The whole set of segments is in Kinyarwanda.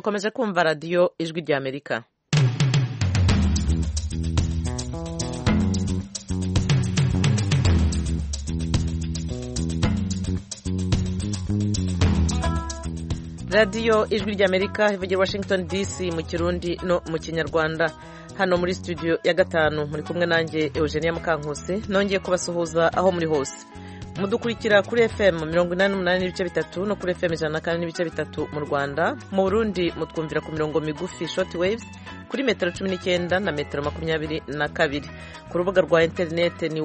mukomeje kumva radiyo ijwi ry'Amerika. radiyo ijwi ry'Amerika ivugira Washington DC mu Kirundi no mu Kinyarwanda. Hano muri studio ya gatanu muri kumwe nanjye Eugenia Mukankusi, nongeye kubasuhuza aho muri hose. Mudukurikira kuri FM 88.3 no kuri FM 104.3 mu Rwanda. Mu Burundi mutwumvira ku mirongo migufi short waves kuri metero 19 na metero 22. Ku rubuga rwa internet ni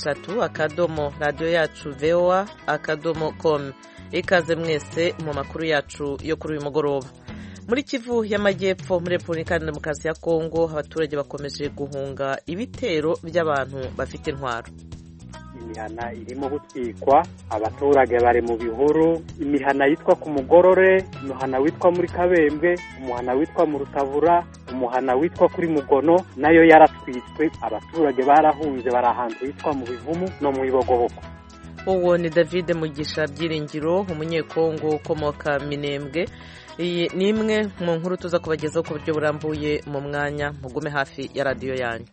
wa@radio-yacu.voa.com. Ikaze mwese mu makuru yacu yo kuri uyu mugoroba. Muri Kivu y'Amajyepfo muri Repubulika ya Demokarasi ya Kongo, abaturage bakomeje guhunga ibitero by'abantu bafite intwaro. Imihana irimo gutwikwa, abaturage bari mu bihuru. Imihana yitwa ku Mugorore, umuhana witwa muri Kabembwe, umuhana witwa mu Rutabura, umuhana witwa kuri Mugono, nayo yaratwitswe. Abaturage barahunze bari ahantu hitwa mu Bivumu no mu Ibogoboko. Uwo ni David Mugisha Byiringiro, umunyekongo ukomoka Minembwe. Iyi ni imwe mu nkuru tuza kubagezaho ku buryo burambuye mu mwanya. Mugume hafi ya radiyo yanyu.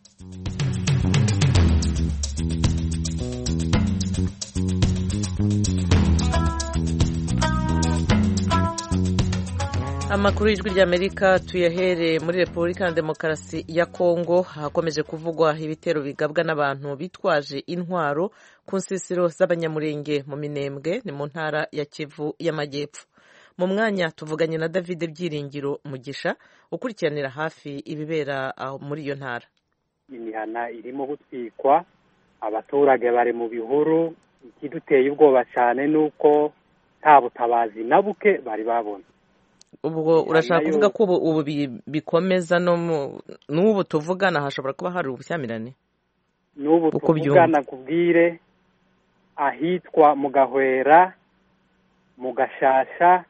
Amakuru y'ijwi ry'Amerika tuyahere muri Repubulika ya Demokarasi ya Kongo. Hakomeje kuvugwa ibitero bigabwa n'abantu bitwaje intwaro ku nsisiro z'abanyamurenge mu Minembwe, ni mu ntara ya Kivu y'Amajyepfo. Mu mwanya tuvuganye na David Byiringiro Mugisha ukurikiranira hafi ibibera muri iyo ntara. Imihana irimo gutwikwa, abaturage bari mu bihuru. Ikiduteye ubwoba cyane nuko nta butabazi na buke bari babona. Ubwo urashaka kuvuga ko ubu bikomeza n'ubu tuvugana hashobora kuba hari ubushyamirane? N'ubu tuvugana kubwire ahitwa mu Gahwera, mu Gashasha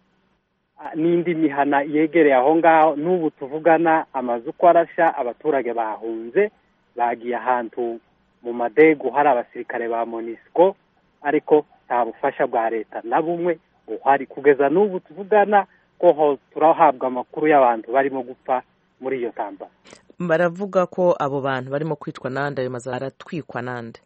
n'indi mihana yegereye aho ngaho. N'ubu tuvugana amazu ko arasha, abaturage bahunze bagiye ahantu mu madego hari abasirikare ba MONUSCO, ariko nta bufasha bwa leta na bumwe uhari kugeza n'ubu tuvugana. Ko turahabwa amakuru y'abantu barimo gupfa muri iyo ntambara. Baravuga ko abo bantu barimo kwicwa nande, ayo mazu aratwikwa nande?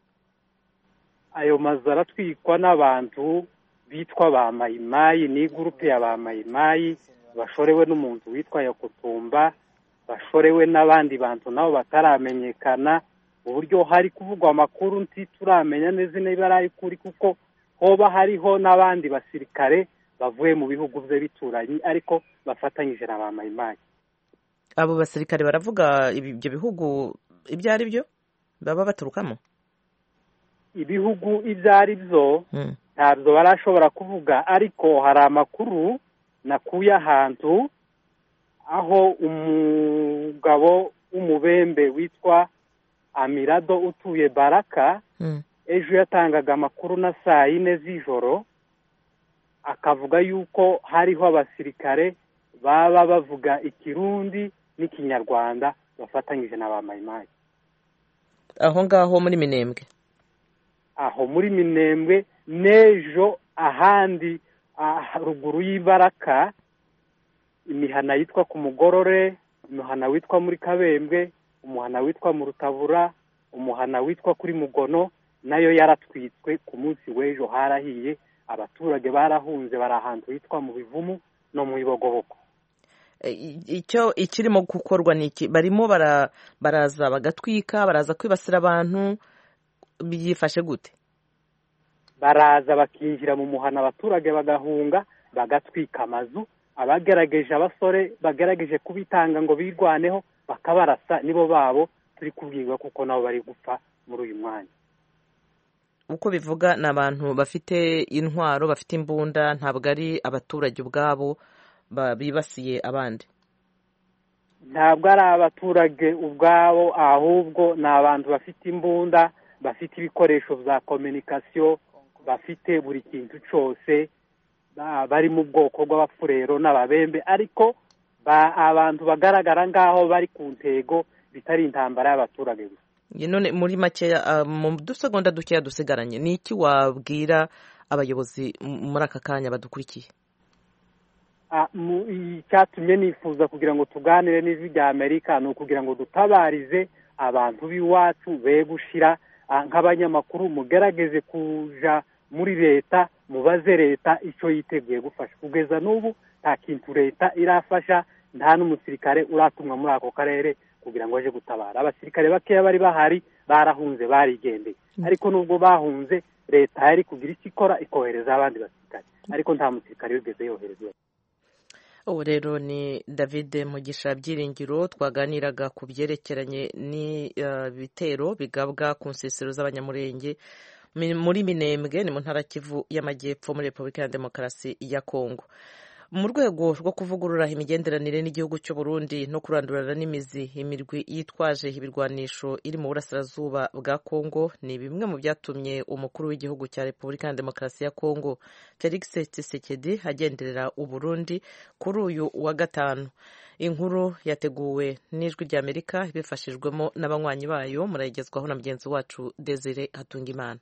Ayo mazu aratwikwa n'abantu bitwa ba Mayimayi, ni gurupe ya ba Mayimayi bashorewe n'umuntu witwa Yakutumba, bashorewe n'abandi bantu nabo bataramenyekana. Uburyo hari kuvugwa amakuru nti turamenya neza niba ari kuri, kuko hoba hariho n'abandi basirikare bavuye mu bihugu bye bituranye ariko bafatanyije na ba Mayimayi. Abo basirikare baravuga ibyo bihugu ibyo ari byo baba baturukamo? Ibihugu ibyo ari byo ntabwo barashobora kuvuga, ariko hari amakuru nakuye ahantu aho umugabo w'umubembe witwa Amirado utuye Baraka ejo yatangaga amakuru na saa 4 z'ijoro, akavuga yuko hariho abasirikare baba bavuga Ikirundi n'Ikinyarwanda bafatanyije na ba Mayimayi. Aho ngaho muri Minembwe? Aho muri Minembwe, nejo ahandi ruguru y'Ibaraka, imihana yitwa ku Mugorore, umuhana witwa muri Kabembwe, umuhana witwa mu Rutabura, umuhana witwa kuri Mugono, nayo yaratwitswe ku munsi w'ejo. Harahiye, abaturage barahunze bari ahantu hitwa mu Bivumu no mu Ibogoboko. Icyo ikirimo gukorwa niki? Barimo baraza bagatwika, baraza kwibasira abantu, byifashe gute? Baraza bakinjira mu muhana, abaturage bagahunga, bagatwika amazu. Abagerageje, abasore bagerageje kubitanga ngo birwaneho, bakabarasa, nibo babo turi kubwirwa kuko nabo bari gupfa muri uyu mwanya. Uko bivuga ni abantu bafite intwaro, bafite imbunda, ntabwo ari abaturage ubwabo bibasiye abandi? Ntabwo ari abaturage ubwabo, ahubwo ni abantu bafite imbunda, bafite ibikoresho bya communication, bafite buri kintu cyose, bari mu bwoko bw'abafurero n'ababembe, ariko abantu bagaragara ngaho bari ku ntego, bitari intambara y'abaturage gusa. None muri makeya, mu dusegonda dukeya dusigaranye, ni iki wabwira abayobozi muri aka kanya badukurikiye? icyatumye nifuza kugira ngo tuganire n'ijwi rya Amerika ni ukugira ngo dutabarize abantu b'iwacu be gushira nk'abanyamakuru mugerageze kuja muri leta mubaze leta icyo yiteguye gufasha. Kugeza n'ubu nta kintu leta irafasha, nta n'umusirikare uratumwa muri ako karere kugira ngo aje gutabara. Abasirikare bakeya bari bahari barahunze barigendeye, ariko nubwo bahunze leta yari kugira icyo ikora ikohereza abandi basirikare, ariko nta musirikare wigeze yoherezwa. ubu rero ni David Mugisha Byiringiro twaganiraga ku byerekeranye n'ibitero bigabwa ku nsisiro z'abanyamurenge muri Minembwe ni mu ntara Kivu y'Amajyepfo muri Repubulika ya Demokarasi ya Kongo. Mu rwego rwo kuvugurura imigenderanire n'igihugu cy'u Burundi no kurandurana n'imizi imirwi yitwaje ibirwanisho iri mu burasirazuba bwa Kongo ni bimwe mu byatumye umukuru w'igihugu cya Repubulika ya Demokarasi ya Kongo Felix Tshisekedi agenderera u Burundi kuri uyu wa gatanu. Inkuru yateguwe n'ijwi rya Amerika bifashijwemo n'abanywanyi bayo, murayigezwaho na mugenzi wacu Desire Hatungimana.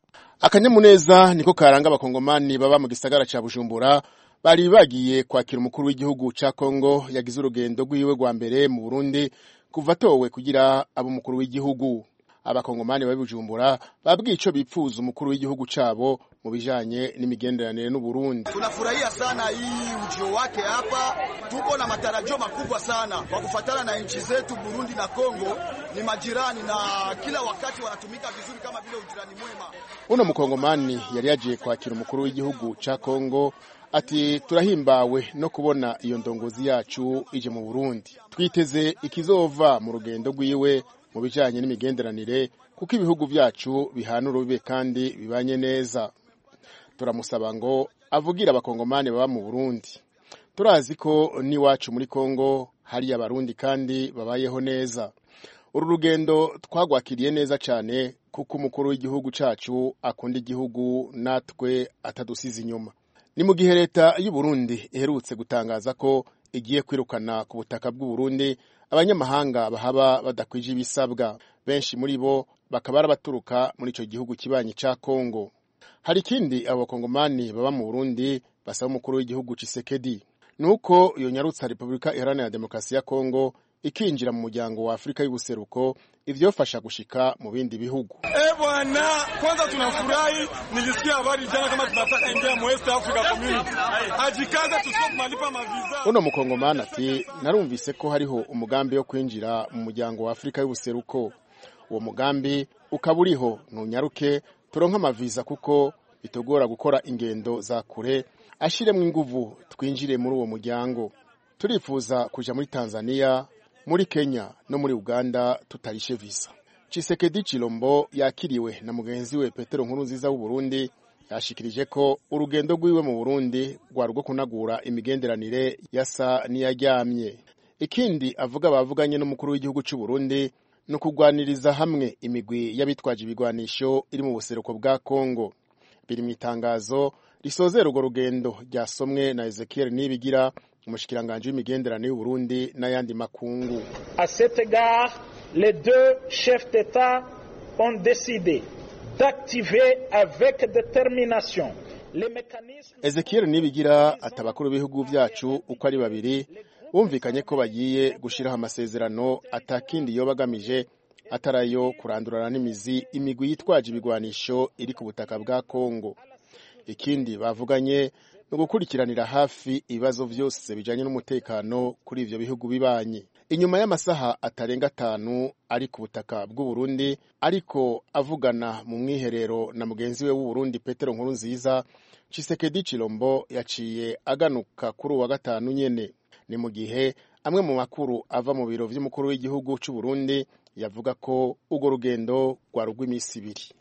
Akanyamuneza niko karanga abakongomani baba mu gisagara ca Bujumbura bari bagiye kwakira umukuru w'igihugu ca Kongo yagize urugendo rwiwe rwa mbere mu Burundi kuva towe kugira abo umukuru w'igihugu. Abakongomani bari Bujumbura babwiye ico bipfuza umukuru w'igihugu cabo mu bijanye n'imigenderanire n'u Burundi. Tunafurahia sana hii ujio wake hapa, tuko na matarajio makubwa sana kwa kufuatana na nchi zetu Burundi na Kongo ni majirani na kila wakati wanatumika vizuri kama vile ujirani mwema. Uno mukongomani yari yaje kwakira umukuru w'igihugu ca Kongo ati turahimbawe no kubona iyo ndongozi yacu ije mu Burundi. Twiteze ikizova mu rugendo rwiwe mu bijanye n'imigenderanire kuko ibihugu byacu bihana urubibe kandi bibanye neza. Turamusaba ngo avugira abakongomani baba mu Burundi. Turazi ko ni wacu muri Kongo hari abarundi kandi babayeho neza. Uru rugendo twagwakiriye neza cyane kuko umukuru w'igihugu cacu akunda igihugu natwe atadusize inyuma. Ni mu gihe leta y'u Burundi iherutse gutangaza ko igiye kwirukana ku butaka bw'u Burundi abanyamahanga bahaba badakwije ibisabwa, benshi muri bo bakaba baturuka muri ico gihugu kibanyi ca Kongo. Hari kindi abakongomani baba mu Burundi basaba umukuru w'igihugu Tshisekedi nuko iyo nyarutsa Repubulika Iharanira Demokarasi ya Kongo ikinjira mu muryango wa Afrika y'ubuseruko ivyofasha gushika mu bindi bihugu. Bwana, kwanza tunafurahi, nilisikia habari jana kama tunataka ingia mu West Africa Community. Ajikaza tusoko malipa maviza. Uno mukongomani ati narumvise ko hariho umugambi wo kwinjira mu muryango wa Afrika y'ubuseruko. Uwo mugambi ukaburiho ntunyaruke turonka amaviza kuko bitogora gukora ingendo za kure, ashiremwe inguvu twinjire muri uwo muryango. Turifuza kuja muri Tanzania, muri Kenya no muri Uganda tutarishe visa. Tshisekedi Chilombo yakiriwe na mugenzi we Petero Nkurunziza w'u Burundi yashikirije ko urugendo rwiwe mu Burundi rwo kunagura imigenderanire yasa niyaryamye. Ikindi avuga bavuganye n'umukuru w'igihugu cy'u Burundi no kugwaniriza hamwe imigwi y'abitwaje ibigwanisho iri mu buseruko bwa Kongo. Biri mu itangazo risozera urwo rugendo ryasomwe na Ezekiel Nibigira umushikiranganje w'imigenderanire y'u Burundi n'ayandi makungu. À cet égard, les deux chefs d'État ont décidé d'activer avec détermination les mécanismes. Ezekiel Nibigira atabakuru b'ibihugu byacu uko ari babiri bumvikanye ko bagiye gushiraho amasezerano atakindi yo bagamije atarayo kurandurana n'imizi imigwi yitwaje ibigwanisho iri ku butaka bwa Kongo. Ikindi bavuganye no gukurikiranira hafi ibibazo byose bijanye n'umutekano kuri ivyo bihugu bibanye. Inyuma y'amasaha atarenga 5 ari ku butaka bw'u Burundi ariko avugana mu mwiherero na mugenzi we w'u Burundi Petero Nkurunziza, Tshisekedi Chilombo yaciye aganuka kuri wa gatanu nyene. Ni mu gihe amwe mu makuru ava mu biro vy'umukuru w'igihugu cy'u Burundi yavuga ko ugo rugendo rwarugwa imisi 2.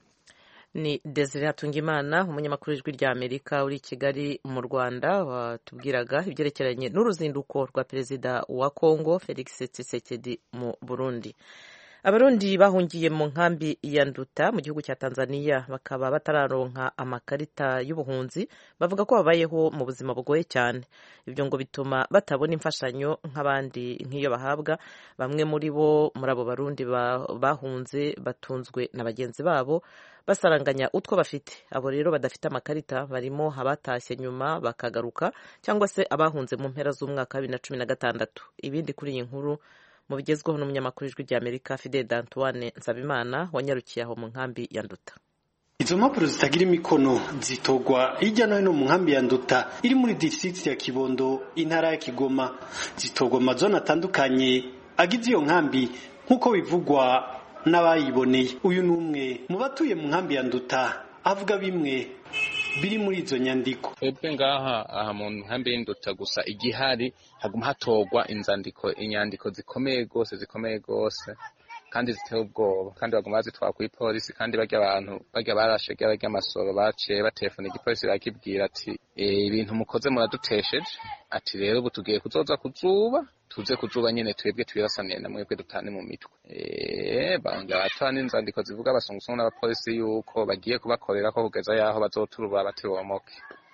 Ni Desire Hatungimana umunyamakuru w'ijwi rya Amerika uri Kigali mu Rwanda watubwiraga ibyerekeranye n'uruzinduko rwa perezida wa Kongo Felix Tshisekedi mu Burundi. Abarundi bahungiye mu nkambi ya Nduta mu gihugu cya Tanzania bakaba batararonka amakarita y'ubuhunzi bavuga ko babayeho mu buzima bugoye cyane. Ibyo ngo bituma batabona imfashanyo nk'abandi nk'iyo bahabwa. Bamwe muri abo Barundi bahunze batunzwe na bagenzi babo basaranganya utwo bafite. Abo rero badafite amakarita barimo abatashye nyuma bakagaruka cyangwa se abahunze mu mpera z'umwaka wa 2016. Ibindi kuri iyi nkuru mu bigezweho n'umunyamakuru w'ijwi ry'Amerika Fidel D'Antoine Nsabimana wanyarukiye aho mu nkambi ya Nduta. Izo mpapuro zitagira imikono zitogwa hirya no hino mu nkambi ya Nduta iri muri district ya Kibondo intara ya Kigoma. Zitogwa amazone atandukanye agize iyo nkambi nk'uko bivugwa n'abayiboneye. Uyu numwe mu batuye mu nkambi ya Nduta avuga bimwe biri muri izo nyandiko. Ebwe ngaha aha mu nkambi y'Induta gusa igihari haguma hatogwa inyandiko zikomeye gose kandi ziteye ubwoba, kandi baguma bazitwara kuri polisi, kandi barya barashe amasoro baciye batelefona igipolisi bakibwira ati ibintu mukoze muradutesheje, ati rero ubu tugiye kuzoza kuzuba tuze kuzuba nyene twebwe twirasaniye na mwebwe dutane mu mitwe. Banga atana inzandiko zivuga abasungusungu n'abapolisi yuko bagiye kubakorera ko kugeza yaho bazoturura batiromoke,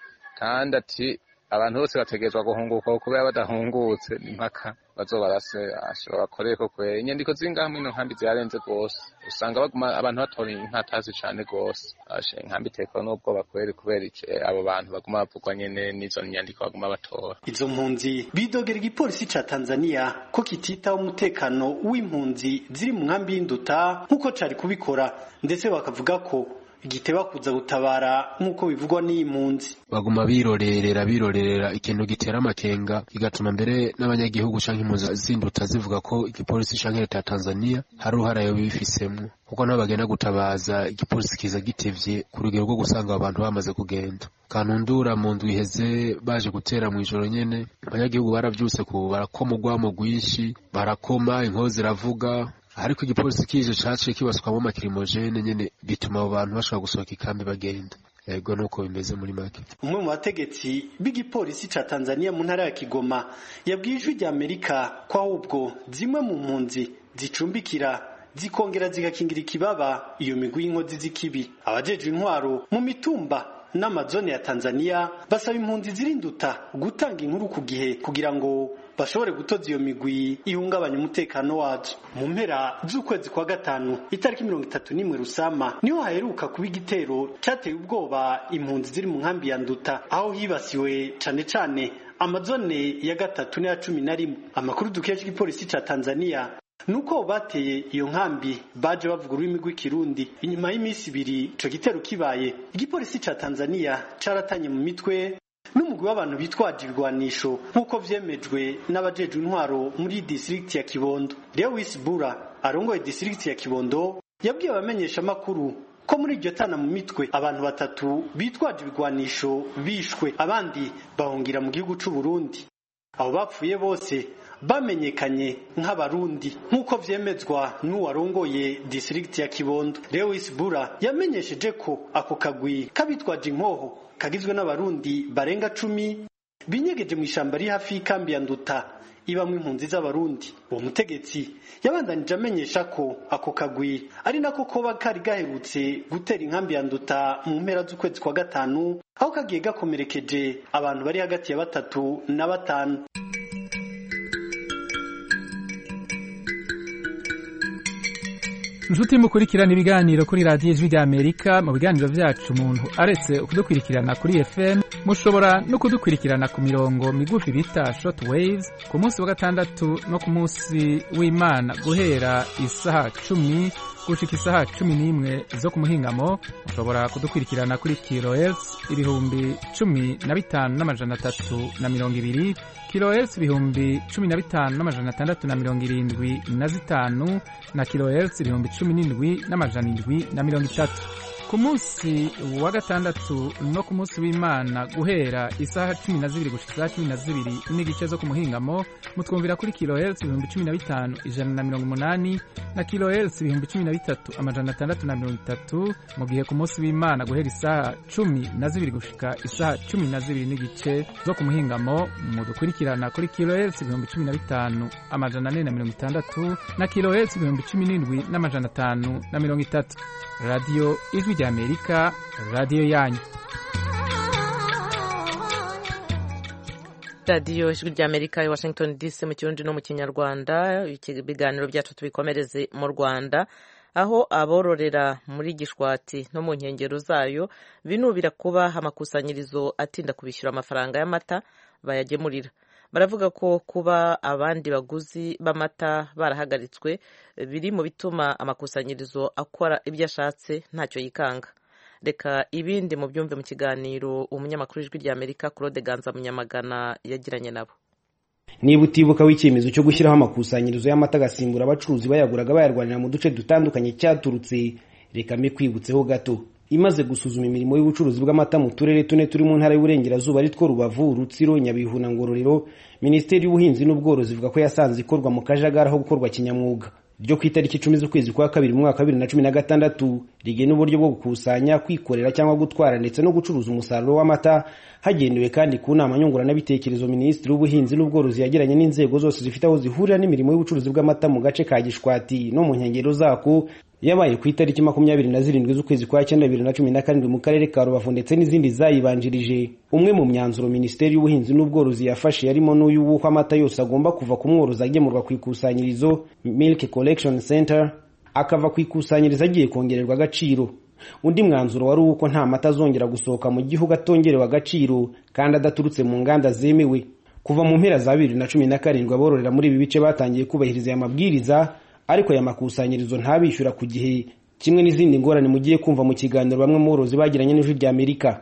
kandi ati abantu bose bategezwa guhunguka kubera badahungutse impaka bazobarase ashobora bakoreye ko kwe. Inyandiko zingaha mu nkambi ziyarenze gose, usanga baguma abantu batora inkatazi cyane gose. Ashe nkambi teko n'ubwo bakwere kubera abo bantu baguma bavugwa nyene n'izo nyandiko baguma batora. Izo mpunzi bidogera igipolisi ca Tanzania ko kititaho umutekano w'impunzi ziri mu nkambi y'Induta nkuko cari kubikora, ndetse bakavuga ko igiteba kuza gutabara nkuko bivugwa n'impunzi. Baguma birorera ikintu gitera amakenga, kigatuma mbere n'abanyagihugu canke impunzi z'Induta zivuga ko igipolisi canke leta ya Tanzania hari uruhara bifisemo, kuko nabo bagenda gutabaza igipolisi kiza gitevye ku rugero rwo gusanga abantu bamaze kugenda. Kanundura mu ndwi iheze baje gutera mu ijoro nyene, abanyagihugu baravyuse barakoma urwamo rwinshi, barakoma inkozi ziravuga, ariko igipolisi kije caciye kibaswamo amakirimogene nyene bituma abo bantu bashobora gusohoka ikambi bagenda. Ego nuko bimeze muri make. Umwe mu bategetsi b'igipolisi ca Tanzania mu ntara ya Kigoma yabwiye ijwi ry'Amerika ko ahubwo zimwe mu mpunzi zicumbikira zikongera zigakingira ikibaba iyo migwi y'inkozi z'ikibi. Abajejwe intwaro mu mitumba n'amazone ya Tanzania basaba impunzi zirinduta gutanga inkuru ku gihe kugira ngo bashobore gutoza iyo migwi ihungabanya umutekano wacu. Mu mpera z'ukwezi kwa gatanu itariki 31 Rusama niho haheruka kuba igitero cyateye ubwoba impunzi ziri mu nkambi ya Nduta, aho hibasiwe cane amazone ya 3 na 11. Amakuru dukesha igipolisi ca Tanzania nuko bateye iyo nkambi baje bavuga ururimi rw'ikirundi. Inyuma y'imisi 2 ico gitero kibaye, igipolisi ca Tanzania caratanye mu mitwe n'umugwi w'abantu bitwaje ibigwanisho nk'uko vyemejwe n'abajejwe intwaro muri district ya Kibondo. Lewis Bura arongoye district ya Kibondo yabwiye abamenyesha makuru ko muri iryo tana mu mitwe abantu 3 bitwaje ibigwanisho bishwe, abandi bahungira mu gihugu c'u Burundi. Abo bapfuye bose bamenyekanye nk'abarundi nk'uko vyemezwa n'uwarongoye district ya Kibondo. Lewis Bura yamenyesheje ko ako kagwi kabitwaje inkoho kagizwe n'abarundi barenga 10 binyegeje mu ishamba ri hafi y'ikambi ya Nduta ibamwe impunzi z'abarundi. Uwo mutegetsi yabandanije amenyesha ko ako kagwi ari nako koba kari gaherutse gutera inkambi ya Nduta mu mpera z'ukwezi kwa gatanu, aho kagiye gakomerekeje abantu bari hagati ya 3 na 5. Njuti mukurikirana ibiganiro kuri Radio Ijwi ry'Amerika. Mu biganiro vyacu umuntu aretse kudukurikirana kuri FM, mushobora no kudukurikirana ku mirongo migufi bita short waves ku munsi wa gatandatu no ku munsi w'Imana guhera isaha 10 gushika isaha 11 zo ku muhingamo. Mushobora kudukurikirana kuri kilohertz 15320 kilohertz 15675 na kilohertz 17730. Ku ku munsi wa gatandatu no ku munsi w'Imana guhera isaha 12 gushika 12 n'igice zo ku muhingamo mutwumvira kuri kilohertz 15,180 na kilohertz 13,630 mu gihe ku munsi w'Imana guhera isaha 12 gushika isaha 12 n'igice zo ku muhingamo mudukurikirana kuri kilohertz 15,460 na kilohertz 17,530. Radio Ijwi ry'Amerika, radio yanyu. Radio Ijwi ry'Amerika i Washington DC mu Kirundi no mu Kinyarwanda. Ibiganiro byacu tubikomereze mu Rwanda, aho abororera muri Gishwati no mu nkengero zayo binubira kuba amakusanyirizo atinda kubishyura amafaranga y'amata bayagemurira. Baravuga ko kuba abandi baguzi b'amata barahagaritswe biri mu bituma amakusanyirizo akora ibyo ashatse ntacyo yikanga. Reka ibindi mu byumve mu kiganiro umunyamakuru w'Ijwi ry'Amerika Claude Ganza Munyamagana yagiranye nabo. Niba utibuka w'icyemezo cyo gushyiraho amakusanyirizo y'amata agasimbura abacuruzi bayaguraga bayarwanira mu duce dutandukanye cyaturutse, reka mbe kwibutseho gato. Imaze gusuzuma imirimo y'ubucuruzi bw'amata mu turere tune turi mu ntara y'Uburengerazuba ari two Rubavu, Rutsiro, Nyabihu na Ngororero, Minisiteri y'Ubuhinzi n'Ubworozi ivuga ko yasanze ikorwa mu kajagari aho gukorwa kinyamwuga. Ryo ku itariki 10 z'ukwezi kwa kabiri mu mwaka 2016 rigena uburyo bwo gukusanya, kwikorera cyangwa gutwara ndetse no gucuruza umusaruro w'amata, hagendewe kandi ku nama nyunguranabitekerezo Minisitiri w'Ubuhinzi n'Ubworozi yagiranye n'inzego zose zifite aho zihurira n'imirimo y'ubucuruzi bw'amata mu gace ka Gishwati no mu nkengero zako, yabaye ku itariki 27 z'ukwezi kwa 2017 mu karere ka Rubavu ndetse n'izindi zayibanjirije. Umwe mu myanzuro Minisiteri y'Ubuhinzi n'Ubworozi yafashe yarimo n'uyu w'uko amata yose agomba kuva ku mworozi agemurwa ku ikusanyirizo Milk Collection Center akava ku ikusanyirizo agiye kongererwa agaciro. Undi mwanzuro wari uko nta mata azongera gusohoka mu gihugu atongerewe agaciro kandi adaturutse mu nganda zemewe. Kuva mu mpera za 2017 abororera muri ibi bice batangiye kubahiriza aya mabwiriza, ariko aya makusanyirizo ntabishyura ku gihe, kimwe n'izindi ngorane mugiye kumva mu kiganiro bamwe mu borozi bagiranye n'Ijwi ry'Amerika.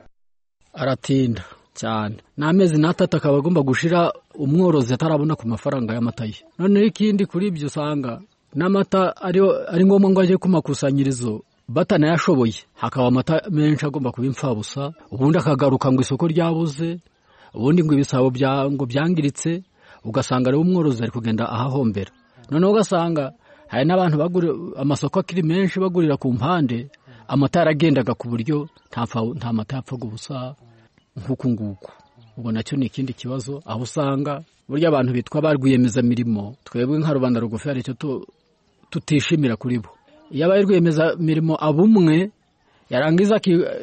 Aratinda cyane, n'amezi n'atatu akaba agomba gushira umworozi atarabona ku mafaranga y'amata ye. None ikindi kuri ibyo usanga n'amata ari ngombwa ngo aje ku makusanyirizo batanayashoboye, hakaba amata menshi agomba kuba imfabusa, ubundi akagaruka ngo isoko ryabuze, ubundi ngo ibisabo ngo byangiritse, ugasanga rero umworozi ari kugenda ahahombera. None ugasanga hari n'abantu bagura amasoko akiri menshi bagurira ku mpande, amata yaragendaga ku buryo nta mata yapfaga ubusa nk'uku nguku. Ubwo nacyo ni ikindi kibazo, aho usanga burya abantu bitwa barwiyemeza mirimo, twebwe nka rubanda rugufi hari icyo tutishimira kuri bo. Iyo abaye rwiyemeza mirimo abumwe yarangiza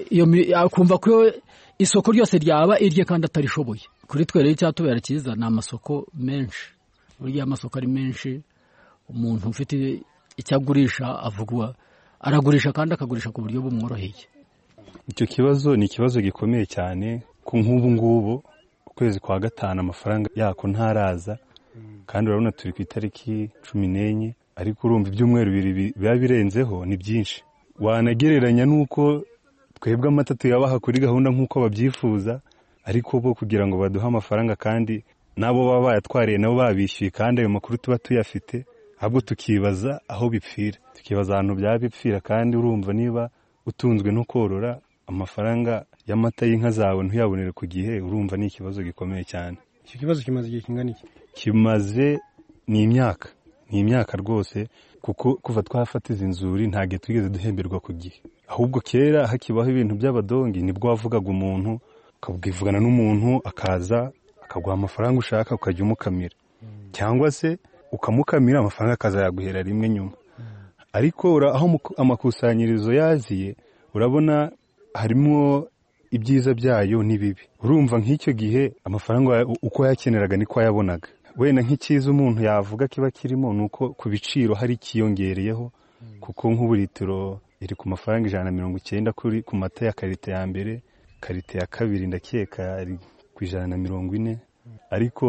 akumva ko isoko ryose ryaba irye kandi atarishoboye. Kuri twe rero icyatubera cyiza ni amasoko menshi. Burya amasoko ari menshi, umuntu ufite icyo agurisha avugwa aragurisha kandi akagurisha ku buryo bumworoheye. Icyo kibazo ni ikibazo gikomeye cyane ku nk'ubu ngubu ukwezi kwa gatanu amafaranga yako ntaraza, kandi urabona turi ku itariki 14, ariko urumva ibyumweru bibiri biba birenzeho ni byinshi. Wanagereranya nuko twebwe amata tuyabaha kuri gahunda nk'uko babyifuza, ariko bo kugira ngo baduhe amafaranga kandi nabo baba bayatwariye nabo babishyuye kandi ayo makuru tuba tuyafite, ahubwo tukibaza aho bipfira, tukibaza ahantu byaba bipfira. Kandi urumva niba utunzwe no korora, amafaranga y'amata y'inka zawe ntuyabonere ku gihe, urumva ni ikibazo gikomeye cyane. Icyo kibazo kimaze igihe kingana iki? Kimaze ni imyaka rwose, kuko kuva twafatiza inzuri ntage twigeze duhemberwa ku gihe. Ahubwo kera hakibaho ibintu by'abadongi nibwo wavugaga umuntu ukabwivugana n'umuntu akaza akaguha amafaranga ushaka ukajya umukamira, cyangwa se ukamukamira amafaranga akazayaguhera rimwe nyuma. Ariko aho amakusanyirizo yaziye urabona harimo ibyiza byayo n'ibibi. Urumva nk'icyo gihe amafaranga uko yakeneraga niko yabonaga. Wenda nk'icyiza umuntu yavuga kiba kirimo nuko ku biciro hari kiyongereyeho, kuko nk'ubu litiro iri ku mafaranga 190 ku mata ya karite ya mbere, karite ya kabiri ndakeka ari ku 140. Ariko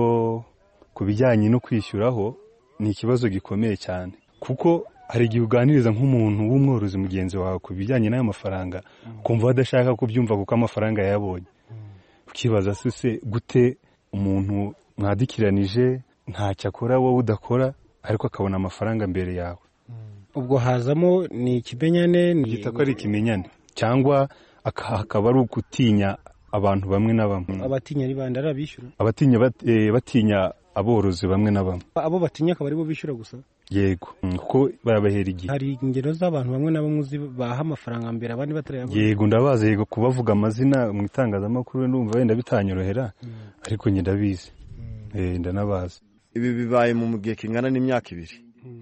ku bijyanye no kwishyuraho ni ikibazo gikomeye cyane, kuko hari igihe uganiriza nk'umuntu w'umworozi mugenzi wawe ku bijyanye n'ayo mafaranga ukumva badashaka kubyumva kuko amafaranga yabonye. Ukibaza se gute umuntu mwadikiranije ntacyo akora wowe udakora ariko akabona amafaranga mbere yawe. Ubwo hazamo ni ikimenyane, gita ko ari ikimenyane. cyangwa hakaba ari ukutinya abantu bamwe na bamwe. Abatinya ari bande arabishyura? Abatinya batinya aborozi bamwe na bamwe. Abo batinya akaba aribo bishyura gusa? Yego, kuko barabahera igihe. Hari ingero z'abantu bamwe na bamwe baha amafaranga mbere abandi batarayabona? Yego, ndabazi. Yego, kubavuga amazina mu itangazamakuru ndumva wenda bitanyorohera, ariko njye ndabizi. Ndanabazi. Ibi bibaye mu gihe kingana n'imyaka 2.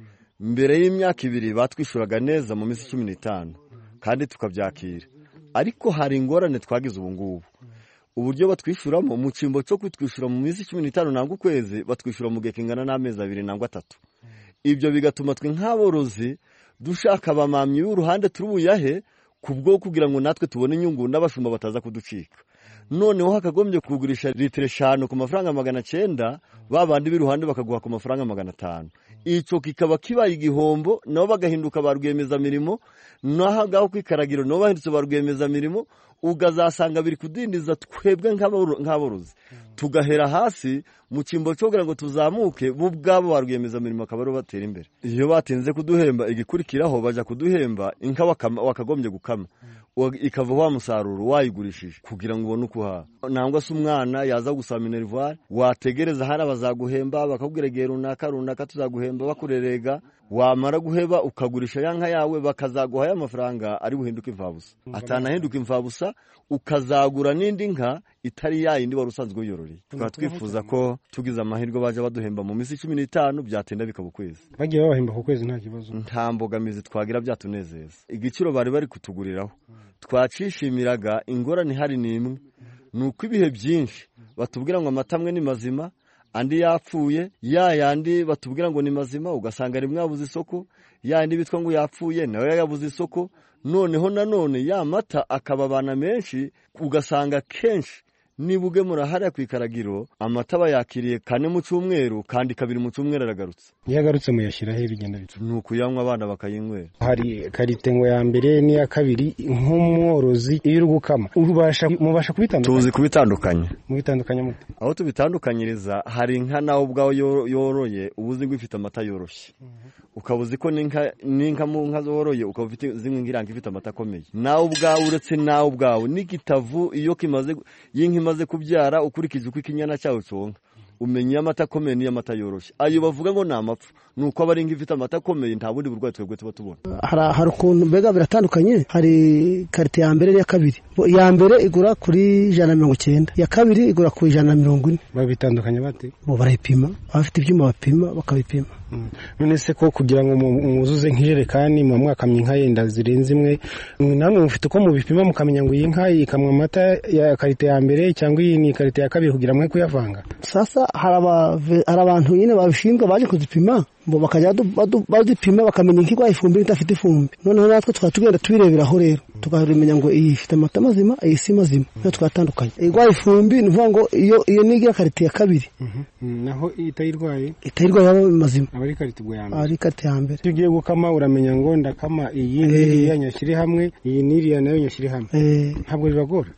Mbere y'imyaka 2 batwishuraga neza mu minsi 15 kandi tukabyakira. Ariko hari ingorane twagize ubu ngubu. Uburyo batwishuramo mu cyimbo cyo kwitwishura mu minsi 15 nangwa ukwezi batwishura mu gihe kingana n'amezi 2 nangwa 3. Ibyo bigatuma twe nk'aborozi dushaka abamamyi y'uruhande turubuyahe kubwo kugira ngo natwe tubone inyungu n'abashumba bataza kuducika. Noneho hakagombye kugurisha litiro 5 ku mafaranga 900 babandi biruhande bakaguha ku mafaranga 500. Icyo kikaba kibaye igihombo nabo bagahinduka barwemeza mirimo naho gaho kwikaragiro no bahindutse barwemeza mirimo ugazasanga biri kudindiza twebwe nk'aborozi tugahera hasi mu cyimbo cyo kugira ngo tuzamuke bo bwabo barwemeza mirimo akabaro batera imbere. Iyo batinze kuduhemba igikurikiraho baja kuduhemba inka wakagombye gukama ikava wa musaruro wayigurishije kugira ngo ubone ukuha. Nangwa se umwana yaza gusaba minerval wategereza hari abazaguhemba bakakubwira runaka tuzaguhemba bakurerega wamara guheba ukagurisha yanka yawe bakazaguha ya mafaranga ari buhinduka imfabusa. Atanahinduka imfabusa ukazagura n'indi nka itari yayindi wari usanzwe uyororeye. Tukaba twifuza ko tugize amahirwe baje baduhemba mu minsi 15 byatenda bikaba kwezi. Bagiye babahemba ku kwezi nta kibazo. Nta mbogamizi twagira byatunezeza. Igiciro bari kutuguriraho twacishimiraga ingorane hari nimwe nuko ibihe byinshi batubwira ngo amatamwe ni mazima andi yapfuye yandi batubwira ngo ni mazima ugasanga rimwe yabuze isoko yandi bitwa ngo yapfuye nawe yabuze isoko. Noneho nanone ya mata akababana menshi ugasanga kenshi nibuge murahari kwikaragiro amata bayakiriye 4 mu cyumweru kandi 2 mu cyumweru aragarutse. Yagarutse muyashira he bigenda bityo. Nuko yanywa abana bakayinywera. Hari karite ngo ya mbere ni ya kabiri nk'umworozi iyo urugukama mubasha kubitandukanya. Tuzi kubitandukanya. Mubitandukanya mute? Aho tubitandukanyiriza hari inka nawo ubwawo yoroye ubuzi gwifite amata yoroshye. Ukabuzi ko ninka mu nka zoroye ukabufite zimwe ngiranga ifite amata akomeye. Nawo ubwawo uretse nawo ubwawo n'igitavu iyo kimaze imaze kubyara ukurikije uko ikinyana cyawe cyonka umenya amata akomeye niyo amata yoroshye. Ayo bavuga ngo ni amapfu nuko abari ngifite amata akomeye nta bundi burwayi twebwe tuba tubona. Hari ukuntu mbega biratandukanye. Hari karite ya mbere ya kabiri. Ya mbere igura kuri 190, ya kabiri igura kuri 140. Babitandukanye bate? Bo barayipima bafite ibyuma bapima bakabipima. None se ko kugira ngo muzuze nk'ijerekani mu mwakamye inka yenda zirenze imwe namwe mufite uko mubipima mukamenya ngo iyi nka ikamwa amata ya karite ya mbere cyangwa iyi ni karite ya kabiri kugira mwe kuyavanga? Sasa hari abantu nyine babishinzwe baje kuzipima bo bakajya bazipima bakamenya inka igwaye ifumbi idafite ifumbi. Noneho natwe tukatugenda tubireberaho rero tukamenya ngo iyi ifite amata mazima iyi si mazima. No twatandukanye igwaye ifumbi ni vuga ngo iyo nigira karite ya kabiri. Naho itayirwaye yabo mazima abari karite bwo yambere ari karite ya mbere. Tugiye gukama uramenya ngo ndakama iyi n'iriya nyashyire hamwe iyi n'iriya nayo nyashyire hamwe. Ntabwo bibagora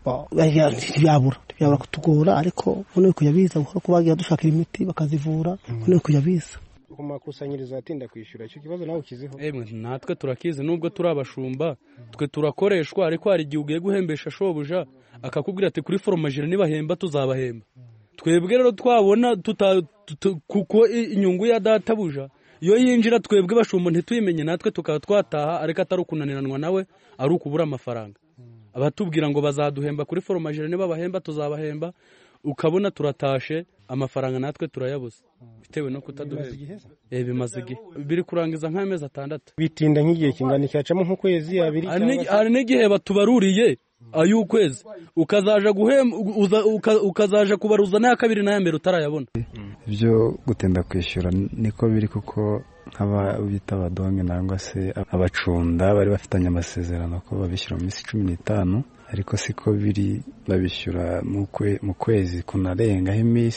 byabura kutugora ariko none kuyabiza kuko bagiye dushakira imiti bakazivura none kuyabiza ku makusanyirizo atinda kwishyura. Icyo kibazo nawe ukiziho? Natwe turakize nubwo turabashumba twe turakoreshwa ariko hari igihe ugiye guhembesha shobuja akakubwira ati kuri foromajire nibahemba tuzabahemba. Twebwe rero twabona kuko inyungu ya databuja iyo yinjira twebwe bashumba ntituyimenye natwe tukaba twataha ariko atari ukunaniranwa nawe ari ukubura amafaranga. Abatubwira ngo bazaduhemba kuri foromajire nibabahemba tuzabahemba ukabona turatashe amafaranga natwe turayabuze bitewe no kutaduhemba. Bimaze igihe biri kurangiza nk'amezi 6. Bitinda nk'igihe kingana cyacamo nk'ukwezi 2 hari n'igihe batubaruriye ay'ukwezi ukazaja guhemba ukazaja kubaruza n'aya kabiri n'aya mbere utarayabona. Ibyo gutinda kwishyura niko biri kuko nk'abita abadonge nangwa se abacunda bari bafitanye amasezerano ko babishyura mu minsi 15 ariko siko biri babishyura mu kwezi kunarengaho iminsi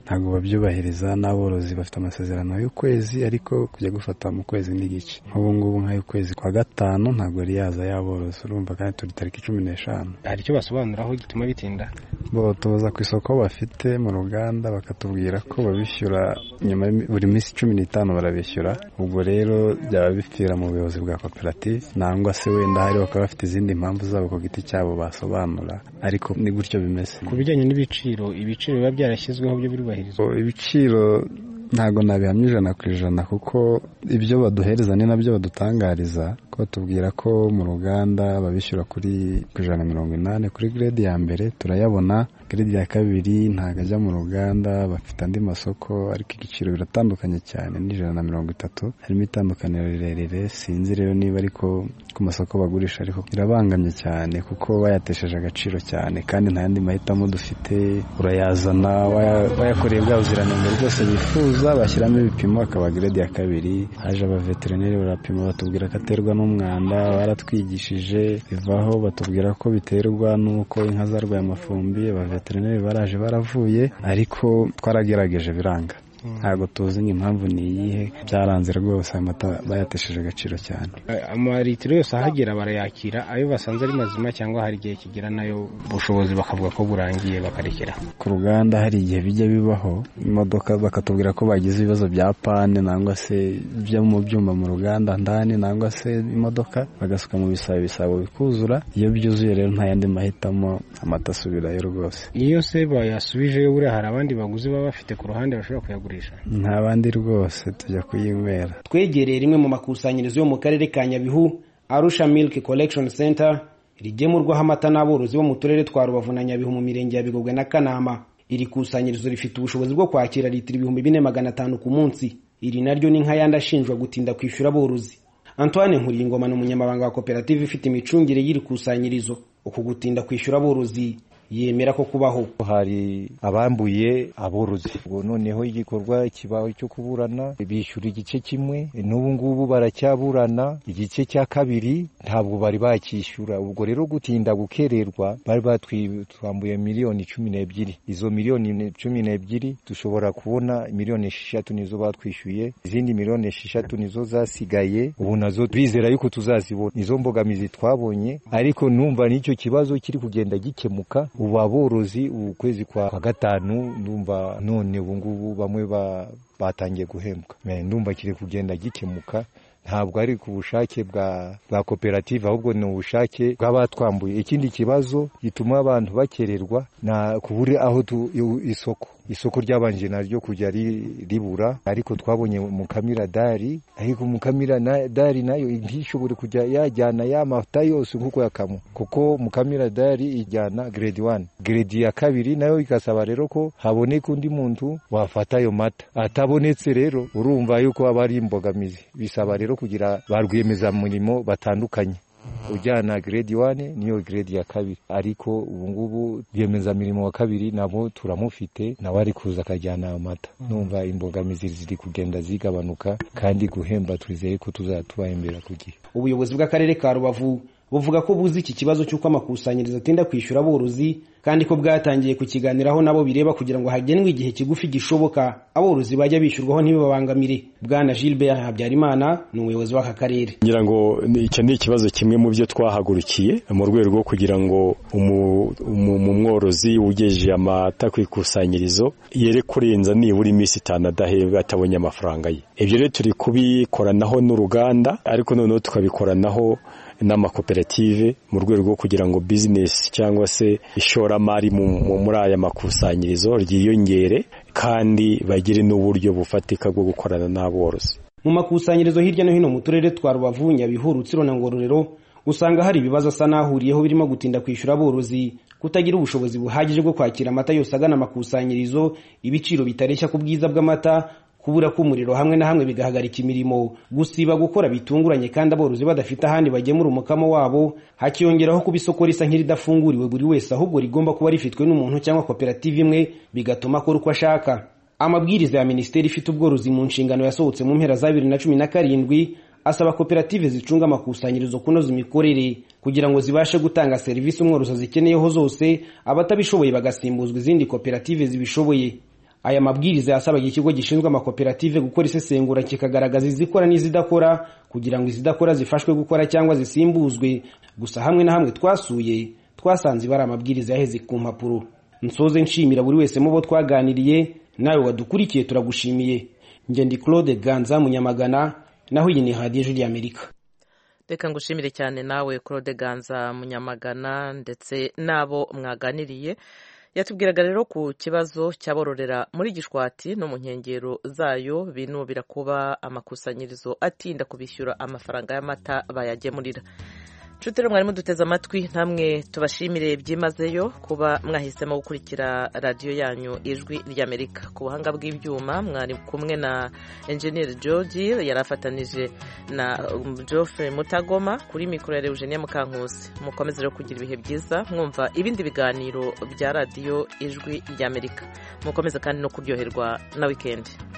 ntabwo babyubahiriza. n'aborozi bafite amasezerano y'ukwezi ariko kujya gufata mu kwezi n'igice. nk'ubu ngubu nk'ay'ukwezi kwa gatanu ntabwo yari yaza y'aborozi, urumva kandi turi tariki 15. hari icyo basobanuraho gituma bitinda? bo tuza ku isoko bafite mu ruganda bakatubwira ko babishyura nyuma buri minsi 15 barabishyura. ubwo rero byaba bipfira mu buyobozi bwa koperative, nangwa se wenda hari bakaba bafite izindi mpamvu zabo ku giti cyabo basobanura, ariko ni gutyo bimeze. Ku bijyanye n'ibiciro biba byarashyizweho byo birubahirizwa? Ibiciro ntago nabihamya 100% kuko ibyo baduhereza ni nabyo badutangariza, ko tubwira ko mu ruganda babishyura kuri 180 kuri grade ya mbere turayabona, grade ya kabiri ntago ajya mu ruganda, bafite andi masoko ariko igiciro biratandukanye cyane ni 130. harimo itandukaniro rirerire, sinzi rero niba ariko ku masoko bagurisha ariko birabangamye cyane kuko bayatesheje agaciro cyane, kandi nta yandi mahitamo dufite. urayazana wayakoreye bwa buziranenge rwose bifuza, bashyiramo ibipimo akaba grade ya kabiri. haje abaveterineri barapima batubwira ko aterwa n'umwanda, baratwigishije bivaho batubwira ko biterwa n'uko inka zarwaye amafumbi. abaveterineri baraje baravuye ariko twaragerageje biranga. ntabwo tuzi impamvu ni iyihe, byaranze rwose. amata bayatesheje agaciro cyane. amaritiro yose ahagera barayakira, ayo basanze ari mazima cyangwa hari igihe kigera nayo ubushobozi bakavuga ko burangiye bakarekera? ku ruganda hari igihe bijya bibaho, imodoka bakatubwira ko bagize ibibazo bya pane nangwa se byo mu byuma mu ruganda ndani, nangwa se imodoka bagasuka mu bisabo bikuzura. iyo byuzuye rero nta yandi mahitamo, amata asubirayo rwose. iyo se bayasubijeyo buriya hari abandi baguzi baba bafite ku ruhande bashobora kuyagura? nta bandi rwose tujya kuyinywera. twegereye rimwe mu makusanyirizo yo mu karere ka Nyabihu, Arusha Milk Collection Center, rigemurwaho amata n'aborozi bo mu turere twa Rubavu na Nyabihu mu mirenge ya Bigogwe na Kanama. iri kusanyirizo rifite ubushobozi bwo kwakira litiro 4500 ku munsi. iri naryo ni nka yandi ashinjwa gutinda kwishyura aborozi. Antoine Nkuriyingoma ni umunyamabanga wa koperative ifite imicungire y'iri kusanyirizo. uku gutinda kwishyura aborozi yemera ko kubaho. hari abambuye aborozi, ubwo noneho igikorwa kibaho cyo kuburana, bishyura igice kimwe, n'ubu ngubu baracyaburana igice cya kabiri ntabwo bari bakishyura. ubwo rero gutinda gukererwa, bari batwambuye miliyoni 12. izo miliyoni 12 dushobora kubona miliyoni 6 nizo batwishyuye, izindi miliyoni 6 nizo zasigaye. ubu nazo bizera yuko tuzazibona. izo mbogamizi twabonye, ariko numva n'icyo kibazo kiri kugenda gikemuka. ubu aborozi ukwezi kwa gatanu ndumva none ubu ngubu bamwe batangiye guhembwa. ndumva kiri kugenda gikemuka, ntabwo ari ku bushake bwa koperative, ahubwo ni ubushake bw'abatwambuye. ikindi kibazo gituma abantu bakererwa na kubure aho isoko ryabanje naryo kujya ribura, ariko twabonye Mukamira Dari, ariko Mukamira Dari nayo ntishobore kujya yajyana ya mata yose nkuko yakamo, kuko Mukamira Dari ijyana grade 1. grade ya kabiri nayo ikasaba rero ko haboneka undi muntu wafata ayo mata. atabonetse rero urumva yuko abari imbogamizi, bisaba rero kugira barwiyemeza murimo batandukanye. ujyana grade 1 niyo grade ya kabiri, ariko ubu ngubu biyemeza mirimo wa kabiri nabo turamufite, nawe ari kuza akajyana amata. numva imbogamizi ziri kugenda zigabanuka, kandi guhemba twizeye ko tuzatubahembera ku gihe. ubuyobozi bw'akarere ka Rubavu buvuga ko buzi iki kibazo cy'uko amakusanyirizo atinda kwishyura aborozi, kandi ko bwatangiye kukiganiraho nabo bireba kugira ngo hagenwe igihe kigufi gishoboka aborozi bajya bishyurwaho ntibibabangamire. Bwana Gilbert Habyarimana ni umuyobozi w'aka karere. ngira ngo icyo ni ikibazo kimwe mu byo twahagurukiye mu rwego rwo kugira ngo umworozi ugejeje amata ku ikusanyirizo yere kurenza nibura iminsi 5 adahembwa atabonye amafaranga ye. ibyo rero turi kubikoranaho n'uruganda, ariko noneho tukabikoranaho n'amakoperative mu rwego rwo kugira ngo business cyangwa se ishoramari muri aya makusanyirizo ryiyongere, kandi bagire n'uburyo bufatika bwo gukorana n'aborozi. mu makusanyirizo hirya no hino mu turere twa Rubavu, Nyabihu, Rutsiro na Ngororero usanga hari ibibazo asa n'ahuriyeho birimo gutinda kwishyura aborozi, kutagira ubushobozi buhagije bwo kwakira amata yose agana amakusanyirizo, ibiciro bitareshya ku bwiza bw'amata, kubura k'umuriro hamwe na hamwe bigahagarika imirimo, gusiba gukora bitunguranye kandi aborozi badafite ahandi bagemura umukamo wabo, hakiyongeraho kuba isoko risa nk'iridafunguriwe buri wese, ahubwo rigomba kuba rifitwe n'umuntu cyangwa koperative imwe, bigatuma akora uko ashaka. amabwiriza ya Minisiteri ifite ubworozi mu nshingano yasohotse mu mpera za 2017 asaba koperative zicunga amakusanyirizo kunoza imikorere kugira ngo zibashe gutanga serivisi umworozi zikeneyeho zose, abatabishoboye bagasimbuzwa izindi koperative zibishoboye. aya mabwiriza yasabaga ikigo gishinzwe amakoperative gukora isesengura kikagaragaza izikora n'izidakora kugira ngo izidakora zifashwe gukora cyangwa zisimbuzwe. Gusa hamwe na hamwe twasuye twasanze bari amabwiriza yaheze ku mpapuro. Nsoze nshimira buri wese mu bo twaganiriye, nawe wadukurikiye turagushimiye. Nge ndi Claude Ganza Munyamagana, naho iyi ni Radio Ijwi ry'Amerika. Reka ngushimire cyane nawe Claude Ganza Munyamagana ndetse nabo mwaganiriye. Yatubwiraga rero ku kibazo cyabororera muri Gishwati no mu nkengero zayo binubira kuba amakusanyirizo atinda kubishyura amafaranga y'amata bayagemurira. Nshuti mwari muduteze amatwi, namwe tubashimire byimazeyo kuba mwahisemo gukurikira radiyo yanyu Ijwi ry'Amerika. Ku buhanga bw'ibyuma mwari kumwe na Engineer George, yarafatanije na Geoffrey Mutagoma, kuri mikoro ya Eugenia Mukankusi. Mukomeze rero kugira ibihe byiza mwumva ibindi biganiro bya radiyo Ijwi ry'Amerika. Mukomeze kandi no kuryoherwa na weekend.